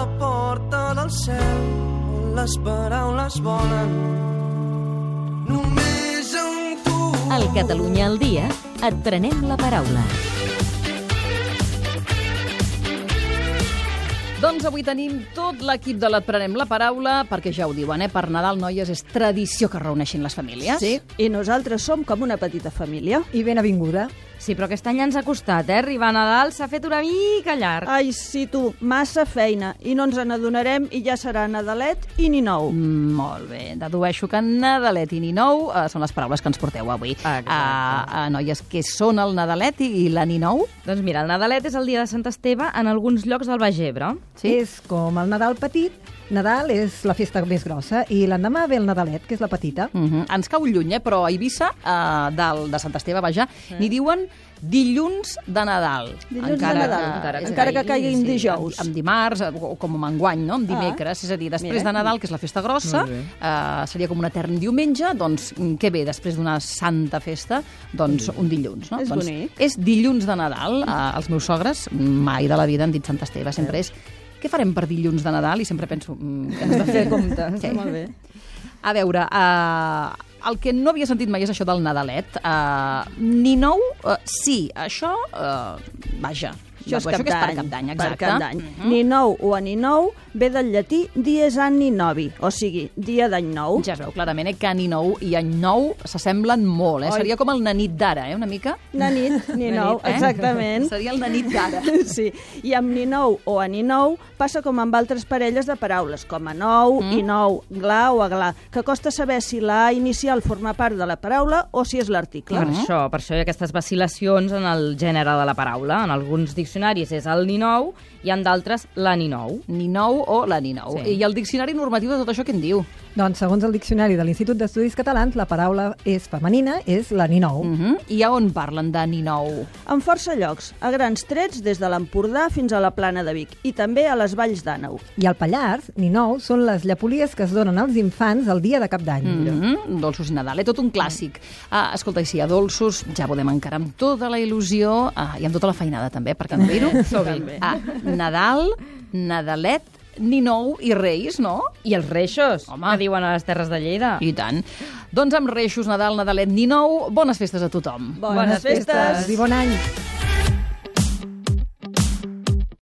la porta del cel on les paraules volen. Només amb tu. Al Catalunya al dia et prenem la paraula. Doncs avui tenim tot l'equip de l'Et Prenem la Paraula, perquè ja ho diuen, per Nadal, noies, és tradició que reuneixin les famílies. Sí, i nosaltres som com una petita família. I ben avinguda. Sí, però aquest any ens ha costat, Arribar a Nadal s'ha fet una mica llarg. Ai, sí, tu, massa feina. I no ens n'adonarem i ja serà Nadalet i Ninou. Molt bé, dedueixo que Nadalet i Ninou són les paraules que ens porteu avui. Noies, què són el Nadalet i la Ninou? Doncs mira, el Nadalet és el dia de Sant Esteve en alguns llocs del Baix Ebre. Sí? És com el Nadal petit. Nadal és la festa més grossa i l'endemà ve el Nadalet, que és la petita. Ens cau lluny, però a Eivissa, de Sant Esteve, vaja, n'hi diuen dilluns de Nadal. Dilluns de Nadal, encara que caiguin dijous. Amb dimarts, o com enguany, no? Amb dimecres. És a dir, després de Nadal, que és la festa grossa, seria com un etern diumenge, doncs què ve després d'una santa festa? Doncs un dilluns, no? És bonic. És dilluns de Nadal. Els meus sogres mai de la vida han dit Sant Esteve, sempre és què farem per dilluns de Nadal? I sempre penso que has de fer comptes. Sí. Molt bé. A veure, el que no havia sentit mai és això del Nadalet. Ninou, sí, això, vaja, Això és que és per Cap d'Any, exacte. Per Cap d'any. Ninou o Aninou ve del llatí dies anni novi, o sigui, dia d'any nou. Ja es veu clarament que Ninou i Any Nou s'assemblen molt, Seria com el nanit d'ara, una mica? Nanit, Ninou, exactament. Seria el nanit d'ara. Sí, i amb Ninou o Aninou passa com amb altres parelles de paraules, com a nou, i nou, gla o aglà, que costa saber si la A inicial forma part de la paraula o si és l'article. Per això hi ha aquestes vacil·lacions en el gènere de la paraula. En alguns diccionaris és el Ninou i en d'altres la Ninou. Ninou o la Ninou. Sí. I el diccionari normatiu de tot això què en diu? Doncs, segons el diccionari de l'Institut d'Estudis Catalans, la paraula és femenina, és la Ninou. I a on parlen de Ninou? En força llocs, a grans trets des de l'Empordà fins a la Plana de Vic, i també a les valls d'Àneu. I al Pallars, Ninou, són les llapolies que es donen als infants el dia de Cap d'Any. Dolços i Nadal, tot un clàssic. Escolta, i si hi ha dolços, ja podem encarar amb tota la il·lusió i amb tota la feinada també, perquè en Vero. Nadal, Nadalet, Ninou i Reis, no? I els reixos, Home. que diuen a les Terres de Lleida. I tant. Doncs amb reixos, Nadal, Nadalet, Ninou, bones festes a tothom. Bones festes! I bon any!